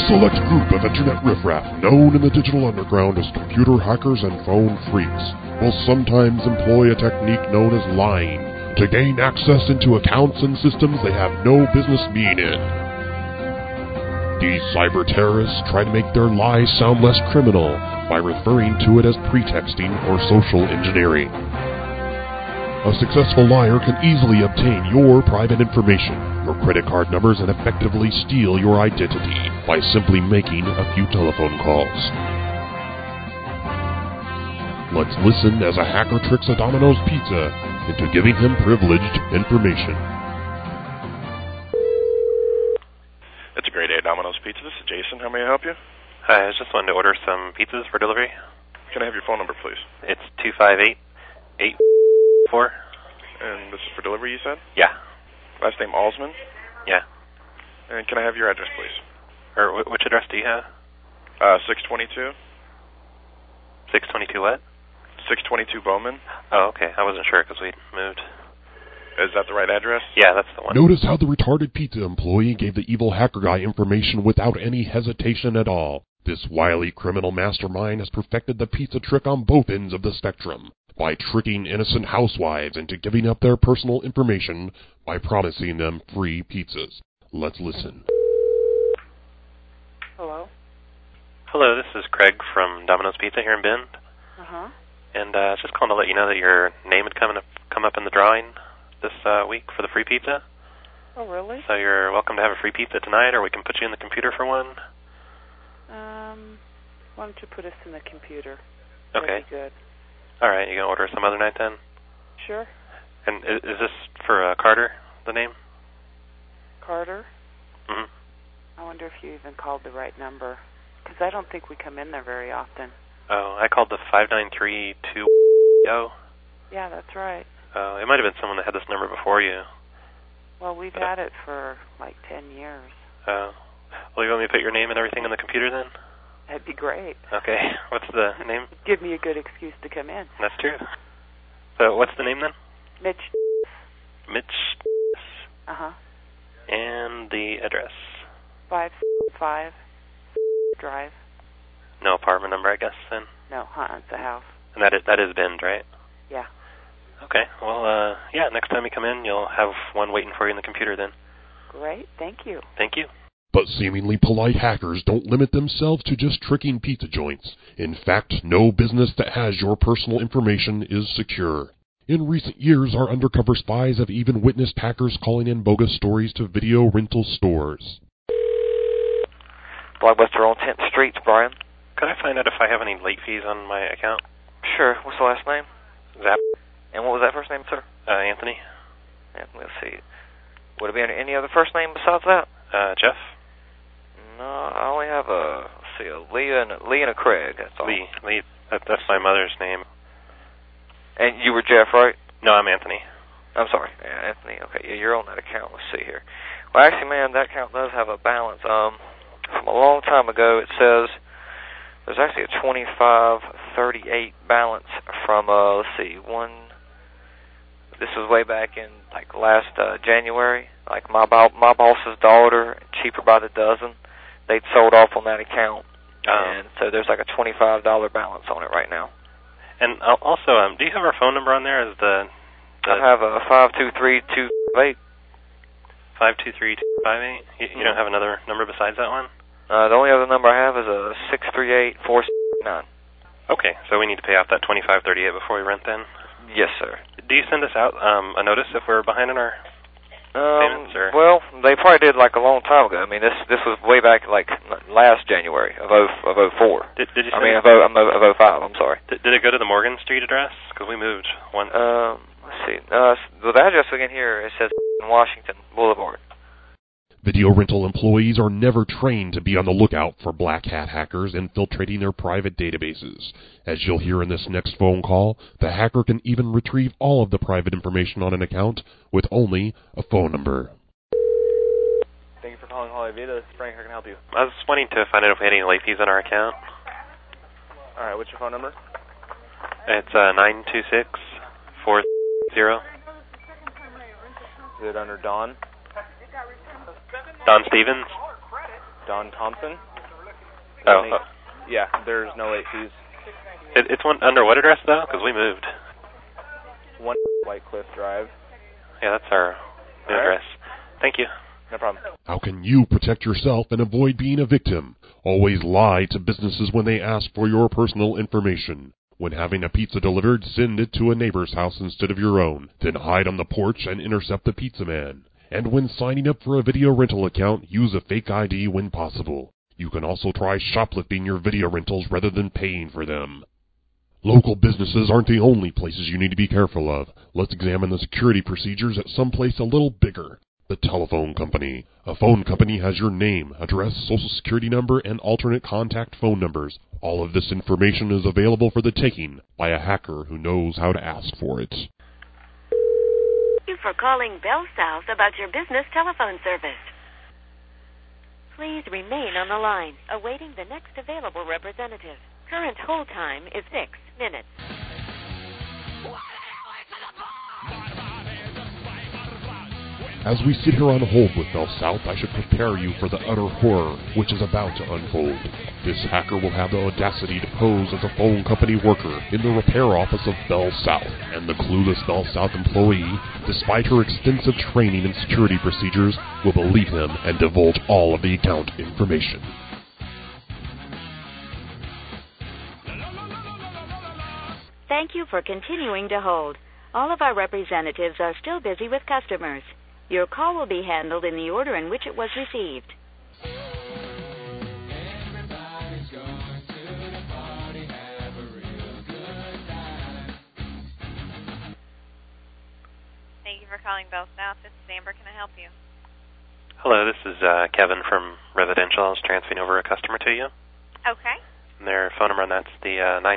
select group of internet riffraff known in the digital underground as computer hackers and phone freaks will sometimes employ a technique known as lying to gain access into accounts and systems they have no business being in. These cyber terrorists try to make their lies sound less criminal by referring to it as pretexting or social engineering. A successful liar can easily obtain your private information, your credit card numbers, and effectively steal your identity by simply making a few telephone calls. Let's listen as a hacker tricks a Domino's Pizza into giving him privileged information. It's a great day, Domino's Pizza. This is Jason. How may I help you? Hi, I just wanted to order some pizzas for delivery. Can I have your phone number, please? It's 258-8. And this is for delivery, you said? Yeah. Last name Alsman? Yeah. And can I have your address, please? Or which address do you have? 622. 622 what? 622 Bowman. Oh, okay. I wasn't sure because we moved. Is that the right address? Yeah, that's the one. Notice how the retarded pizza employee gave the evil hacker guy information without any hesitation at all. This wily criminal mastermind has perfected the pizza trick on both ends of the spectrum by tricking innocent housewives into giving up their personal information by promising them free pizzas. Let's listen. Hello? Hello, this is Craig from Domino's Pizza here in Bend. Uh-huh. And I was just calling to let you know that your name had come up in the drawing this week for the free pizza. Oh, really? So you're welcome to have a free pizza tonight, or we can put you in the computer for one. Why don't you put us in the computer? Okay. That'd be good. All right, you going to order some other night then? Sure. And is this for Carter, the name? Carter? Mm-hmm. I wonder if you even called the right number, because I don't think we come in there very often. Oh, I called the 5932. Yeah, that's right. Oh, it might have been someone that had this number before you. Well, we've had it for like 10 years. Oh. Well, you want me to put your name and everything in the computer then? That'd be great. Okay. What's the name? Give me a good excuse to come in. That's true. So what's the name then? Mitch. Mitch. Uh-huh. And the address? 565 Drive. No apartment number, I guess, then? No, it's a house. And that is Bend, right? Yeah. Okay. Well, yeah, next time you come in, you'll have one waiting for you in the computer then. Great. Thank you. Thank you. But seemingly polite hackers don't limit themselves to just tricking pizza joints. In fact, no business that has your personal information is secure. In recent years, our undercover spies have even witnessed hackers calling in bogus stories to video rental stores. Blockbuster on 10th Street, Brian. Could I find out if I have any late fees on my account? Sure. What's the last name? Zap. And what was that first name, sir? Anthony. Anthony, let's see. Would it be any other first name besides that? Jeff. No, I only have a Leah and a Craig. That's all. Lee. That's my mother's name. And you were Jeff, right? No, I'm Anthony. I'm sorry, yeah, Anthony. Okay, yeah, you're on that account. Let's see here. Well, actually, man, that account does have a balance. From a long time ago, it says there's actually a 2538 balance from let's see, This was way back in like last January. Like my boss's daughter, cheaper by the dozen. They'd sold off on that account, and so there's like a $25 balance on it right now. And also, do you have our phone number on there? I have a 523-258. 523-258. You don't have another number besides that one? The only other number I have is a 638-469. Okay, so we need to pay off that $25.38 before we rent then? Yes, sir. Do you send us out a notice if we're behind on our payments? Or? Well, they probably did like a long time ago. I mean, this was way back like last January of 04. Did you? I mean, of 05. I'm sorry. Did it go to the Morgan Street address? Because we moved once. Let's see. The address again here, it says Washington Boulevard. Video rental employees are never trained to be on the lookout for black hat hackers infiltrating their private databases. As you'll hear in this next phone call, the hacker can even retrieve all of the private information on an account with only a phone number. Thank you for calling Holly Vita. This is Frank. How can I help you? I was wanting to find out if we had any late fees on our account. All right, what's your phone number? It's 926-40. Is it under Don? Don Stevens? Don Thompson? Yeah, there's no late fees. It's one under what address, though? Because we moved. 1 White Cliff Drive. Yeah, that's our new address. Thank you. No problem. How can you protect yourself and avoid being a victim? Always lie to businesses when they ask for your personal information. When having a pizza delivered, send it to a neighbor's house instead of your own. Then hide on the porch and intercept the pizza man. And when signing up for a video rental account, use a fake ID when possible. You can also try shoplifting your video rentals rather than paying for them. Local businesses aren't the only places you need to be careful of. Let's examine the security procedures at someplace a little bigger. The telephone company. A phone company has your name, address, social security number, and alternate contact phone numbers. All of this information is available for the taking by a hacker who knows how to ask for it. Thank you for calling Bell South about your business telephone service. Please remain on the line, awaiting the next available representative. Current hold time is 6 minutes. As we sit here on hold with Bell South, I should prepare you for the utter horror which is about to unfold. This hacker will have the audacity to pose as a phone company worker in the repair office of Bell South, and the clueless Bell South employee, despite her extensive training and security procedures, will believe him and divulge all of the account information. Thank you for continuing to hold. All of our representatives are still busy with customers. Your call will be handled in the order in which it was received. Thank you for calling Bell South. This is Amber. Can I help you? Hello, this is Kevin from Residential. I was transferring over a customer to you. Okay. And their phone number, and that's the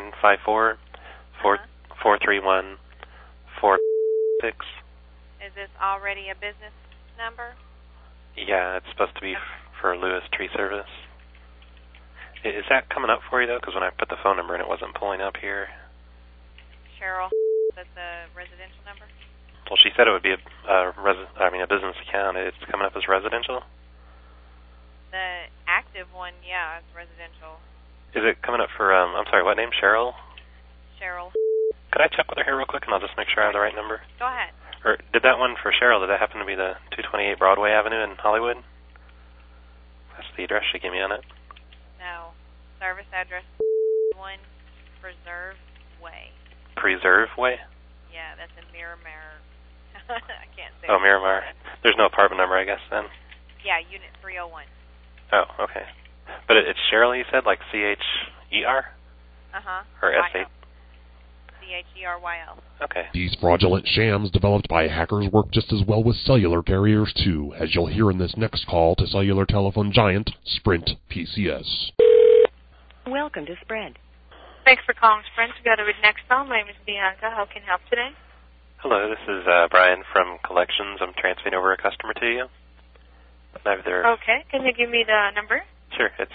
954-431-46. Is this already a business number? Yeah, it's supposed to be for Lewis Tree Service. Is that coming up for you, though? Because when I put the phone number in, it wasn't pulling up here. Cheryl, that's the residential number? Well, she said it would be a business account. It's coming up as residential? The active one, yeah, it's residential. Is it coming up for, I'm sorry, what name? Cheryl? Cheryl. Could I check with her here real quick, and I'll just make sure I have the right number? Go ahead. Or did that one for Cheryl, did that happen to be the 228 Broadway Avenue in Hollywood? That's the address she gave me on it. No. Service address 1 Preserve Way. Preserve Way? Yeah, that's in Miramar. I can't say. Oh, Miramar. There's no apartment number, I guess, then? Yeah, Unit 301. Oh, okay. But it's Cheryl, you said, like C-H-E-R? Uh-huh. Or S-H? C-H-E-R-Y-L. Okay. These fraudulent shams developed by hackers work just as well with cellular carriers too, as you'll hear in this next call to cellular telephone giant Sprint PCS. Welcome to Sprint. Thanks for calling Sprint. Together with Nextel, my name is Bianca. How can I help today? Hello, this is Brian from Collections. I'm transferring over a customer to you. Okay. Can you give me the number? Sure. It's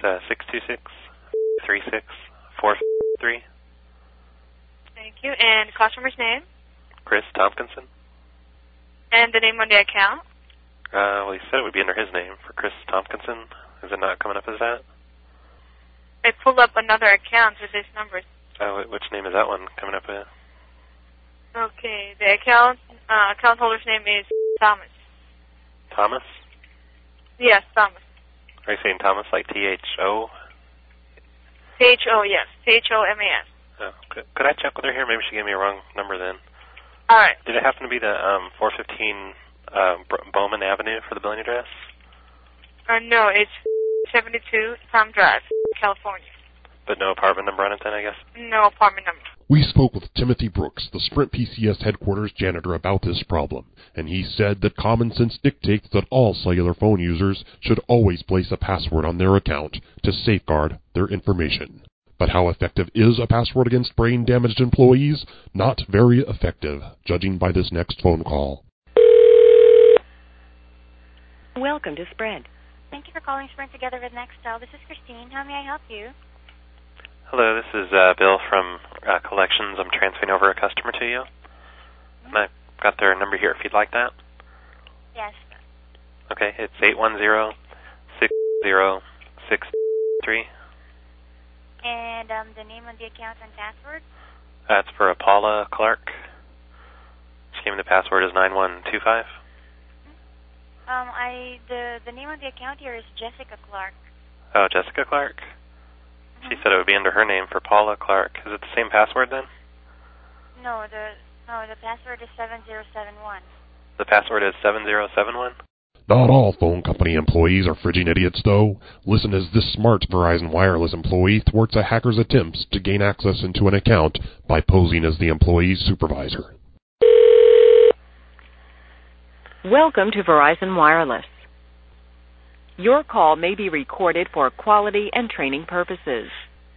626-36-453. Thank you. And customer's name? Chris Tompkinson. And the name on the account? Well, he said it would be under his name for Chris Tompkinson. Is it not coming up as that? I pulled up another account with this number. Which name is that one coming up with? Okay. The account holder's name is Thomas. Thomas? Yes, Thomas. Are you saying Thomas like T-H-O? T-H-O, yes. T-H-O-M-A-S. Oh, could I check with her here? Maybe she gave me a wrong number then. All right. Did it happen to be the 415 Bowman Avenue for the billing address? No, it's 72 Tom Drive, California. But no apartment number on it then, I guess? No apartment number. We spoke with Timothy Brooks, the Sprint PCS headquarters janitor, about this problem, and he said that common sense dictates that all cellular phone users should always place a password on their account to safeguard their information. But how effective is a password against brain-damaged employees? Not very effective, judging by this next phone call. Welcome to Sprint. Thank you for calling Sprint Together with Nextel. This is Christine. How may I help you? Hello, this is Bill from Collections. I'm transferring over a customer to you. And I've got their number here if you'd like that. Yes. Okay, it's 810-6063. And the name of the account and password? That's for Paula Clark. She gave me the password is 9125. The name of the account here is Jessica Clark. Oh, Jessica Clark? She said it would be under her name for Paula Clark. Is it the same password then? No, the password is 7071. The password is 7071? Not all phone company employees are frigging idiots, though. Listen as this smart Verizon Wireless employee thwarts a hacker's attempts to gain access into an account by posing as the employee's supervisor. Welcome to Verizon Wireless. Your call may be recorded for quality and training purposes.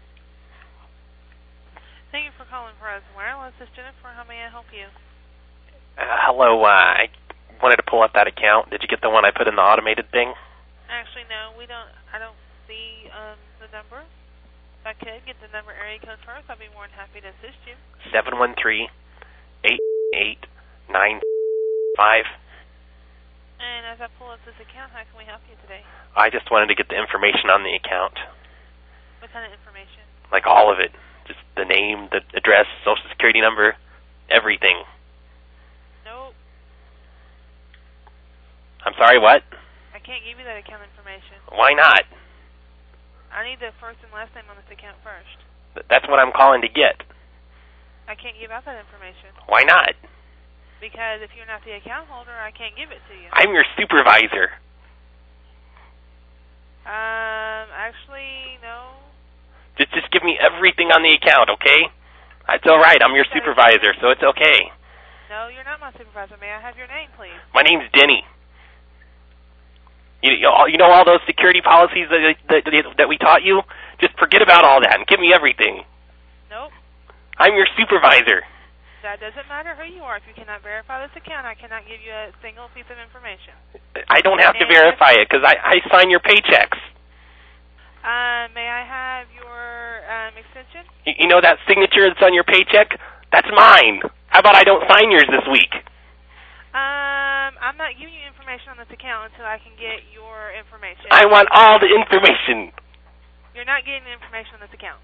Thank you for calling Verizon Wireless. This is Jennifer. How may I help you? Hello, I wanted to pull up that account. Did you get the one I put in the automated thing? Actually, no, we don't. I don't see the number. If I could get the number area code first, I'd be more than happy to assist you. 713-889-5. And as I pull up this account, how can we help you today? I just wanted to get the information on the account. What kind of information? Like all of it. Just the name, the address, social security number, everything. Nope. I'm sorry, what? I can't give you that account information. Why not? I need the first and last name on this account first. That's what I'm calling to get. I can't give out that information. Why not? Because if you're not the account holder, I can't give it to you. I'm your supervisor. Actually, no. Just give me everything on the account, okay? It's all right. I'm your supervisor, so it's okay. No, you're not my supervisor. May I have your name, please? My name's Denny. You know all those security policies that we taught you? Just forget about all that and give me everything. Nope. I'm your supervisor. That doesn't matter who you are. If you cannot verify this account, I cannot give you a single piece of information. I don't have to verify it because I sign your paychecks. May I have your extension? You know that signature that's on your paycheck? That's mine. How about I don't sign yours this week? I'm not giving you information on this account until I can get your information. I want all the information. You're not getting the information on this account.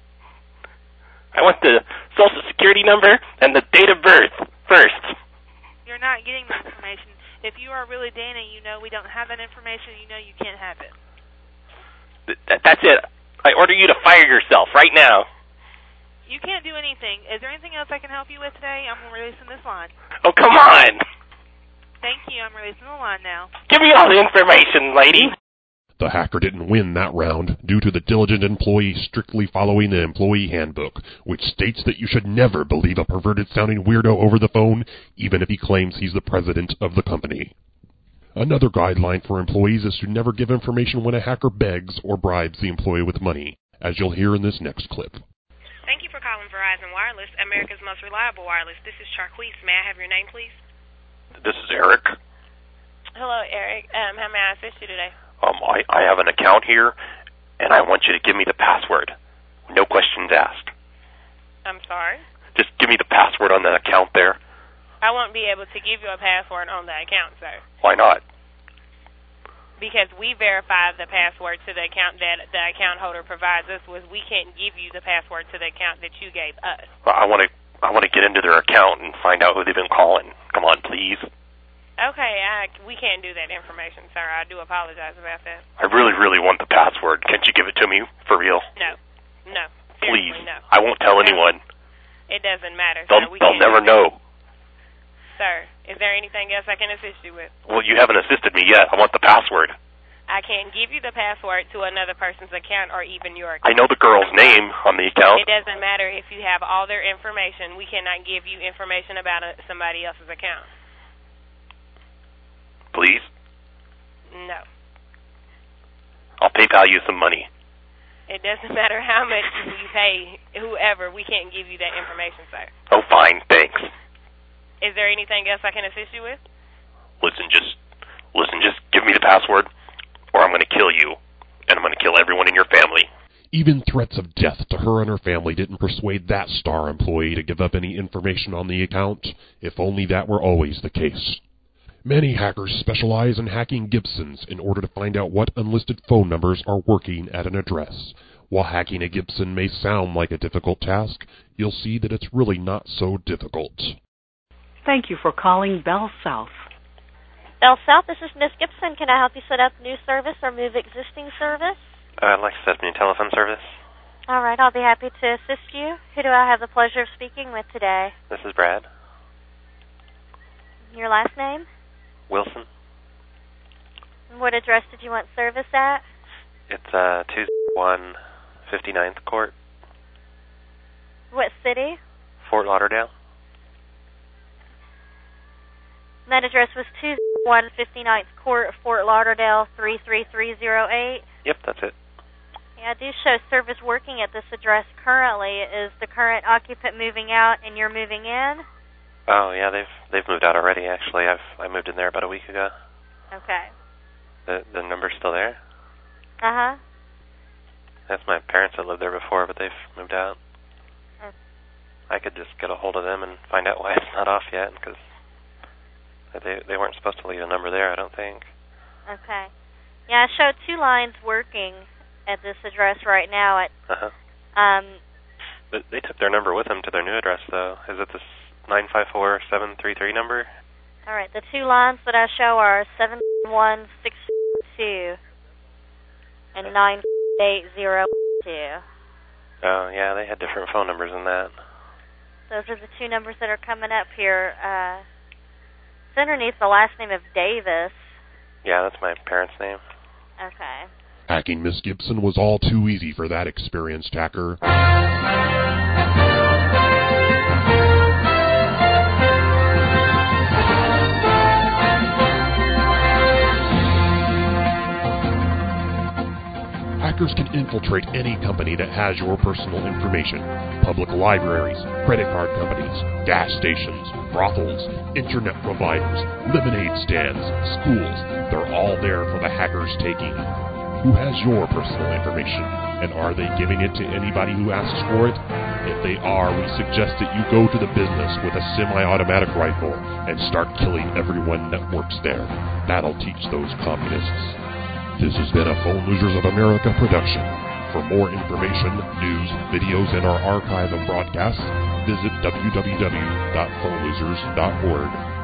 I want the social security number and the date of birth first. You're not getting the information. If you are really Dana, you know we don't have that information. You know you can't have it. That's it. I order you to fire yourself right now. You can't do anything. Is there anything else I can help you with today? I'm releasing this line. Oh, come on. Thank you. I'm releasing the line now. Give me all the information, lady. The hacker didn't win that round due to the diligent employee strictly following the employee handbook, which states that you should never believe a perverted-sounding weirdo over the phone, even if he claims he's the president of the company. Another guideline for employees is to never give information when a hacker begs or bribes the employee with money, as you'll hear in this next clip. Thank you for calling Verizon Wireless, America's most reliable wireless. This is Charquise. May I have your name, please? This is Eric. Hello, Eric. How may I assist you today? I have an account here, and I want you to give me the password. No questions asked. I'm sorry? Just give me the password on that account there. I won't be able to give you a password on the account, sir. Why not? Because we verify the password to the account that the account holder provides us with. We can't give you the password to the account that you gave us. Well, I want to get into their account and find out who they've been calling. Come on, please. Okay, we can't do that information, sir. I do apologize about that. I really, really want the password. Can't you give it to me for real? No. Please. No. I won't tell anyone. It doesn't matter, sir. They'll never know. Sir, is there anything else I can assist you with? Well, you haven't assisted me yet. I want the password. I can't give you the password to another person's account or even your account. I know the girl's name on the account. It doesn't matter if you have all their information. We cannot give you information about somebody else's account. Please? No. I'll PayPal you some money. It doesn't matter how much you pay whoever. We can't give you that information, sir. Oh, fine. Thanks. Is there anything else I can assist you with? Listen, just give me the password, or I'm going to kill you, and I'm going to kill everyone in your family. Even threats of death to her and her family didn't persuade that star employee to give up any information on the account, if only that were always the case. Many hackers specialize in hacking Gibsons in order to find out what unlisted phone numbers are working at an address. While hacking a Gibson may sound like a difficult task, you'll see that it's really not so difficult. Thank you for calling Bell South. Bell South, this is Miss Gibson. Can I help you set up new service or move existing service? I'd like to set up a new telephone service. All right, I'll be happy to assist you. Who do I have the pleasure of speaking with today? This is Brad. Your last name? Wilson. What address did you want service at? It's 201 59th Court. What city? Fort Lauderdale. That address was 201 59th Court, Fort Lauderdale, 33308. Yep, that's it. Yeah, I do show service working at this address currently. Is the current occupant moving out and you're moving in? Oh yeah, they've moved out already. Actually, I moved in there about a week ago. Okay. The number's still there. That's my parents that lived there before, but they've moved out. I could just get a hold of them and find out why it's not off yet, because they weren't supposed to leave a number there, I don't think. Okay. Yeah, I show 2 lines working at this address right now. But they took their number with them to their new address, though. Is it this 954-733 number? All right, the 2 lines that I show are 71662 and 98802. Oh, yeah, they had different phone numbers than that. Those are the 2 numbers that are coming up here. It's underneath the last name of Davis. Yeah, that's my parents' name. Okay. Hacking Miss Gibson was all too easy for that experienced hacker. Hackers can infiltrate any company that has your personal information. Public libraries, credit card companies, gas stations, brothels, internet providers, lemonade stands, schools. They're all there for the hackers' taking. Who has your personal information? And are they giving it to anybody who asks for it? If they are, we suggest that you go to the business with a semi-automatic rifle and start killing everyone that works there. That'll teach those communists. This has been a Phone Losers of America production. For more information, news, videos, and our archive of broadcasts, visit www.phonelosers.org.